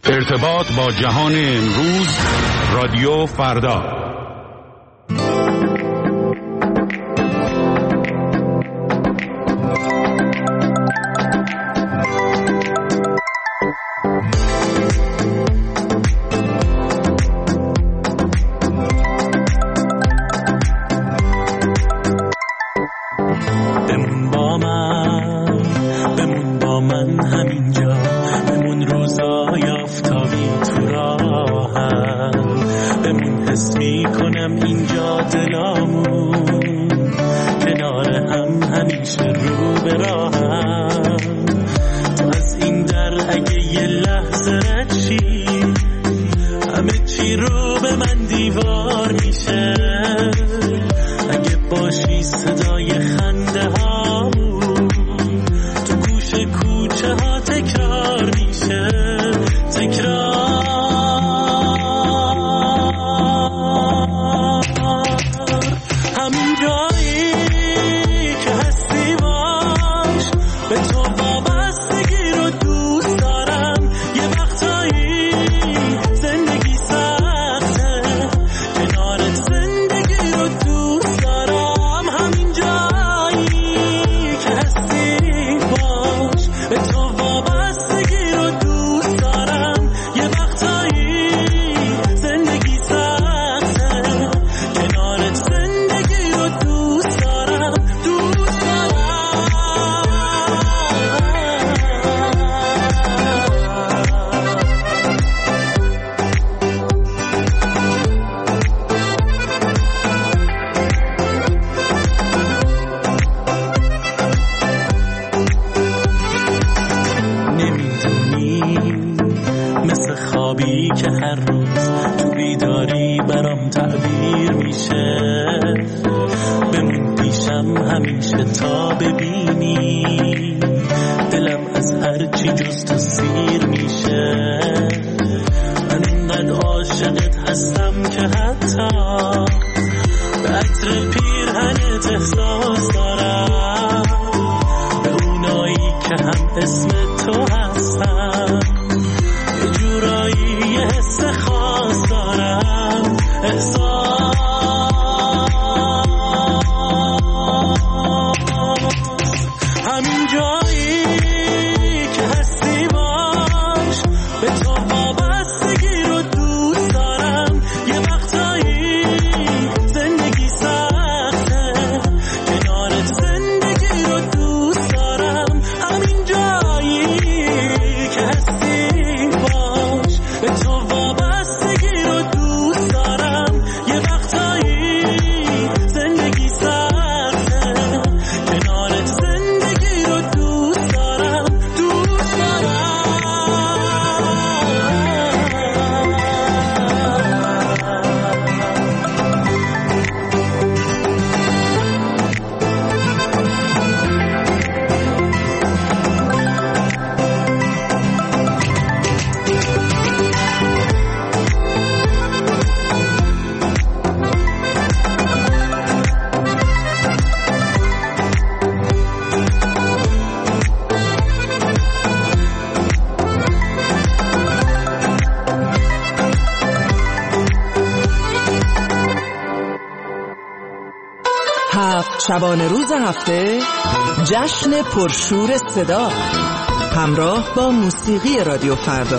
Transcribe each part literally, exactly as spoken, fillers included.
ارتباط با جهان امروز، رادیو فردا. بمون با من، بمون با من همینجا، بمون روزای آفتابی تو راهم، بمون حس میکنم اینجا دلامون کنار هم همیشه رو به راهم. تو از این در اگه یه لحظه رد شی، همه چی رو به من دیوار میشه. اگه باشی صدای خنده هامون تو گوش کوچه ها تکرار میشه، تکرار. همین جایی که هستی باش، به تو وابستگی رو دوست دارم. یه وقتایی زندگی سخته، کنارت زندگی رو دوست دارم. همین جایی که هستی باش، به تو وابستگی رو دوست دارم. یه وقتایی زندگی سخته، کنارت زندگی رو دوست دارم، دوست دارم. نمیدونی مثل خوابی که هر روز تو بیداری برام تعبیر میشه. بمون پیشم همیشه تا ببینی دلم از هر چی جز تو سیر میشه. من اینقدر عاشقت هستم که حتی به عطر پیرهنت احساس دارم، به اونایی که هم اسم تو هستن. یه جورایی یه حس خاص دارم، احساس. همین جایی که هستی باش، به تو وابستگی رو دوست دارم. یه وقتایی زندگی سخته، کنارت زندگی رو دوست دارم. همین جایی که هستی باش، به تو وابستگی رو دوست دارم. یه وقتایی زندگی سخته، کنارت زندگی رو دوست دارم، دوست دارم. هفت شبانه روز هفته، جشن پرشور صدا، همراه با موسیقی رادیو فردا.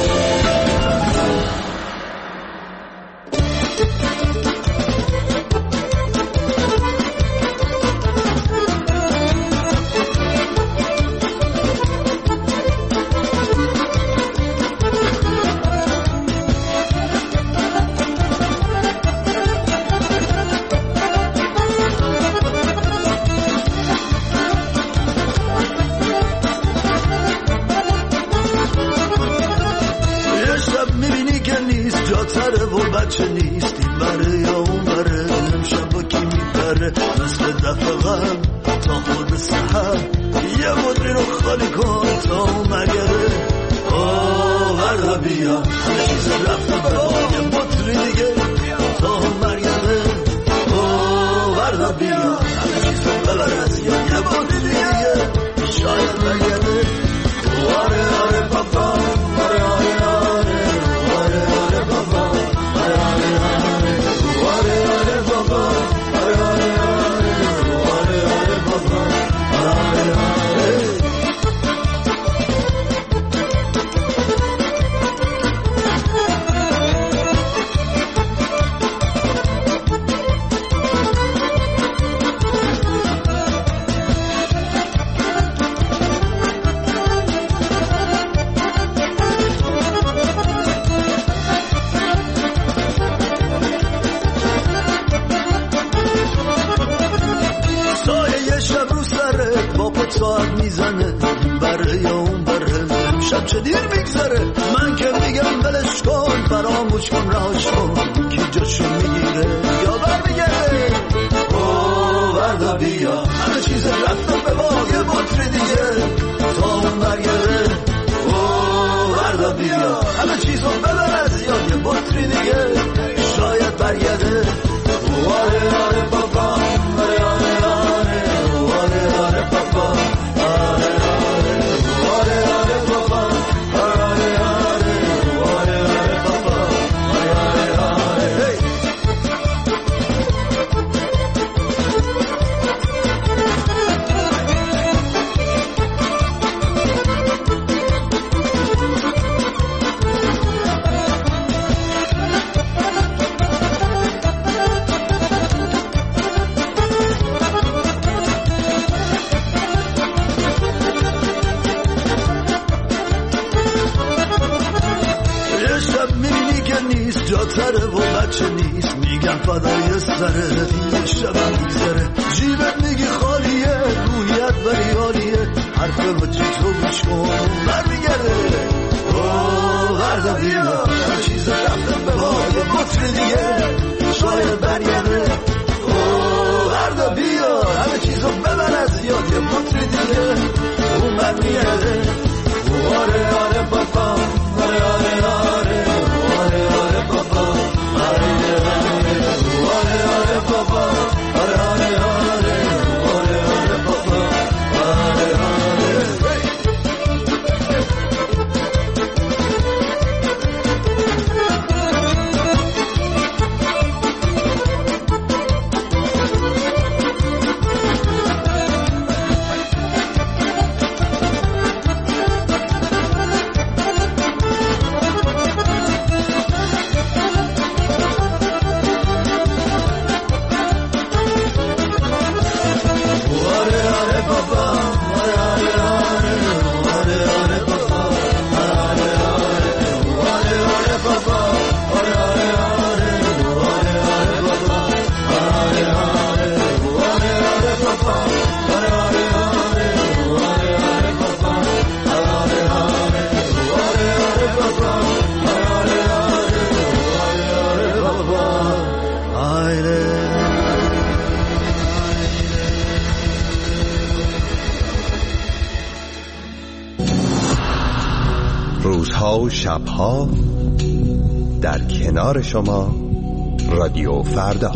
جاتره و بچه نیست، این بره یا اون بره، امشب با کی میپره مثل دفعه قبل تا خود سحر. یه مدری رو خالی کن تا مگره، آه وردا بیا همه چیز رفته برای یه مدری دیگه تا مرگره. آه وردا بیا همه چیز ببر از یا یه مدری دیگه شاید برگرده. آره آره پاپا آره آره آره میبره. من که میگم بلش کن فراموش کن راش کن کی جاشو میگیره یا برمیگرده. او وردا بیا همه چیز رفتم به باد یه بطری دیگه تا اون برگرده. او وردا بیا همه چیزو ببر از یاد یه بطری دیگه شاید برگرده. آره آره بابا آره آره آره آره آره بابا آره آره آره آره بابا آره آره آره آره بابا آره آره. جاتره و بچه نیست میگم فدای سره یه شبم میگذره جیبت میگی خالیه رویت بری حالیه حرف بچه تو گوش کن برمیگرده. اوه وردا بیا همه چیز رفتم به باد یه بطری دیگه شاید برگرده. اوه وردا بیا همه چیزو ببر از یاد یه بطری دیگه اون برمیگرده. آره آره بابا آره آره آره آره آره بابا آره آره آره آره بابا آره آره آره آره آره بابا آره آره. روزها و شبها در کنار شما رادیو فردا.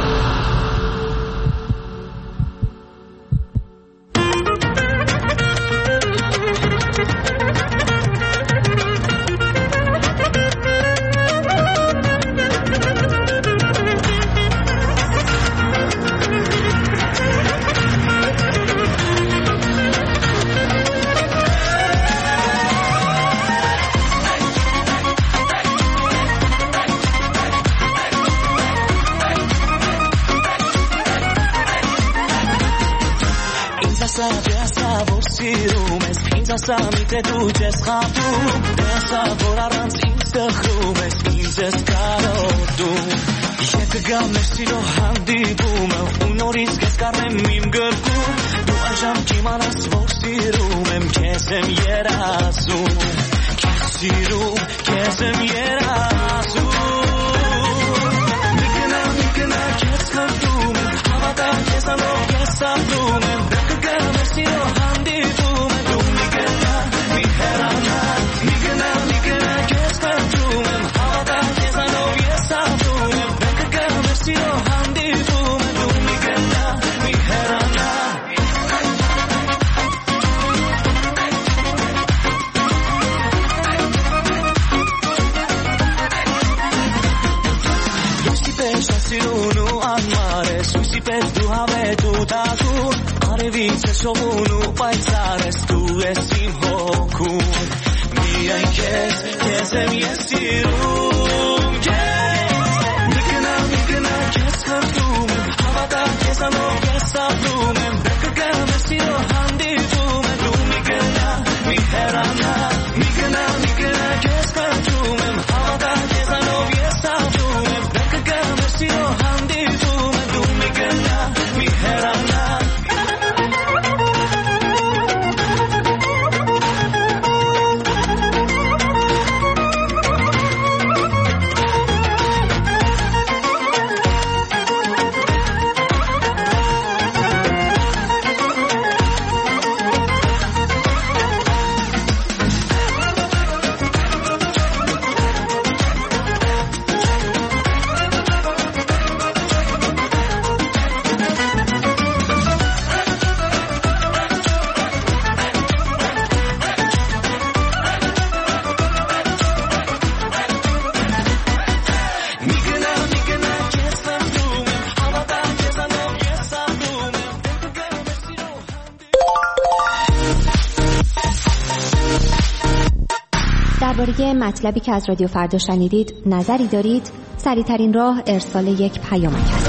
Samite duces khafum Desa vorarans insta khumes inzes karodu Yek gamesh lo handi bum unoris keskarem mim gerku Du ajam kimanas vorsirum kesem yerasu Kesirum kesem yerasu Nikna nikna keskartum havada kesano kesabrum Dek gamesh lo handi bum Miherana, Nigana, Nigana, Keskartum, Hada, Kesano, Yesabum, Bekaka, Messio, Handi, Boom, Nigana, Miherana. Lucipe, Shasirunu, Amare, Susipe, Duhame, Dutaku, Arevice, Sobunu, Paisares, Tu esim hokun, Mia kes, kesem yesirum, kes, Nikana, Nikana, kes kartum, Havada, kesano, kesabrum, Bekaka, Messio, Handi, Boom, Nikana, Miherana, Nikana, Nikana, kes kartum, Havada, kesano, kesabrum, Bekaka, Messio, Handi, Boom, Nikana, Miherana. درباره مطلبی که از رادیو فردا شنیدید نظری دارید؟ سریع‌ترین راه ارسال یک پیامک است.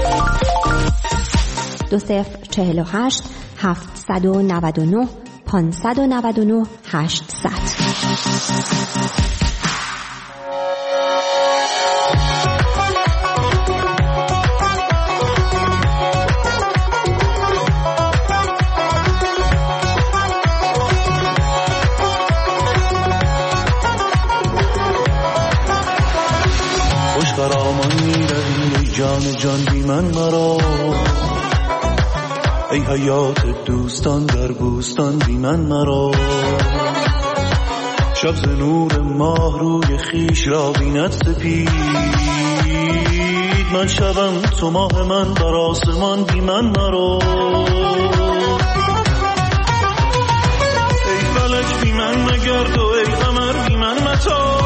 دو صفر چهل و هشت هفتصد و نود و نه پانصد و نود و نه هشتصد. خرامان میروی ای جان جان بی من مرا، ای حیات دوستان در بوستان بی من مرا. شب ز نور ماه روی خیش را بیند سپید، من شبم تو ماه من بر آسمان بی من مرا. ای فلک بی من نگرد و ای قمر بی من متا،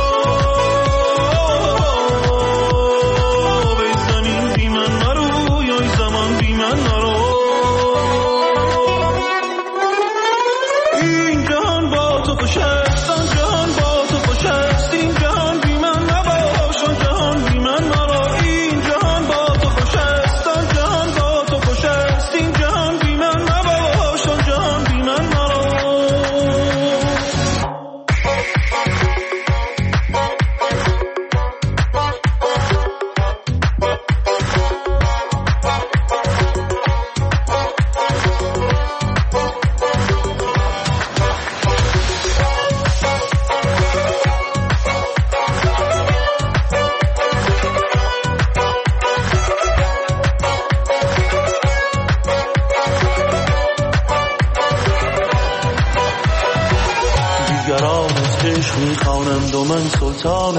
میخوانند و من سلطان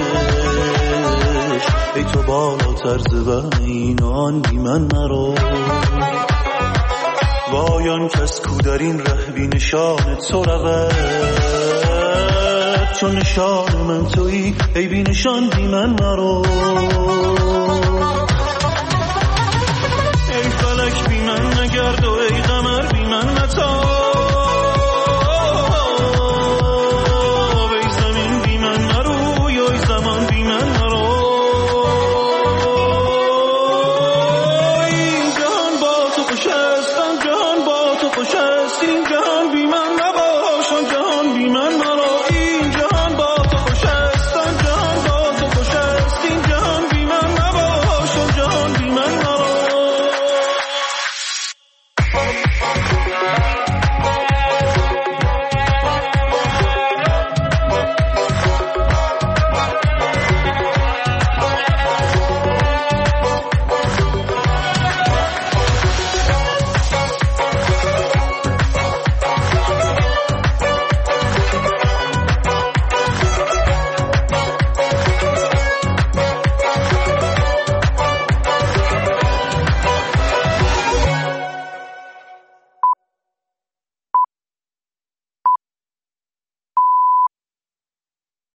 عشق، ای تو بالاتر ز وهم این و آن بی من مرا. وای آن کس کو در این ره بی نشان تو رود، چون نشان من تویی ای بی نشان بی من مرا. ای فلک بی من نگرد و